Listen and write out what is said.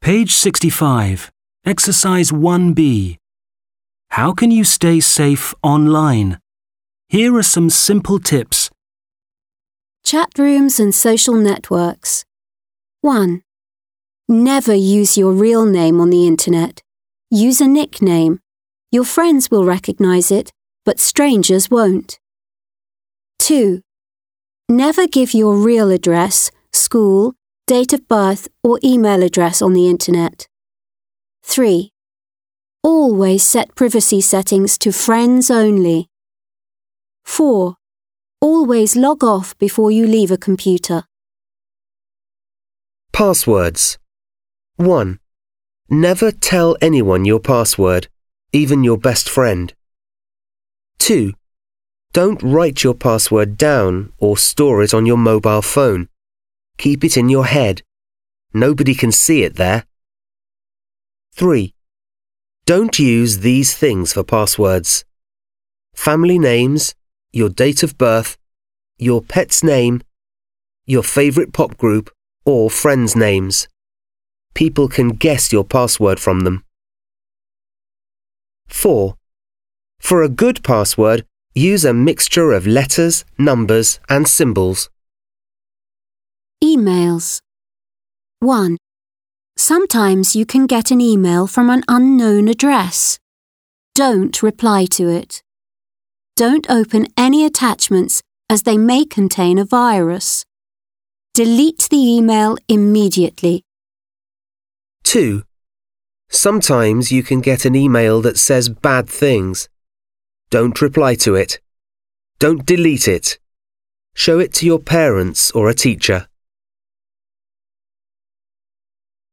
Page 65. Exercise 1B. How can you stay safe online? Here are some simple tips. Chat rooms and social networks. 1. Never use your real name on the internet. Use a nickname. Your friends will recognize it, but strangers won't. 2. Never give your real address, school, date of birth, or email address on the internet. 3. Always set privacy settings to friends only. 4. Always log off before you leave a computer. Passwords. 1. Never tell anyone your password, even your best friend. 2. Don't write your password down or store it on your mobile phone. Keep it in your head. Nobody can see it there. 3. Don't use these things for passwords: family names, your date of birth, your pet's name, your favourite pop group, or friends' names. People can guess your password from them. 4. For a good password, use a mixture of letters, numbers, and symbols. Emails. 1. Sometimes you can get an email from an unknown address. Don't reply to it. Don't open any attachments as they may contain a virus. Delete the email immediately. 2. Sometimes you can get an email that says bad things. Don't reply to it. Don't delete it. Show it to your parents or a teacher.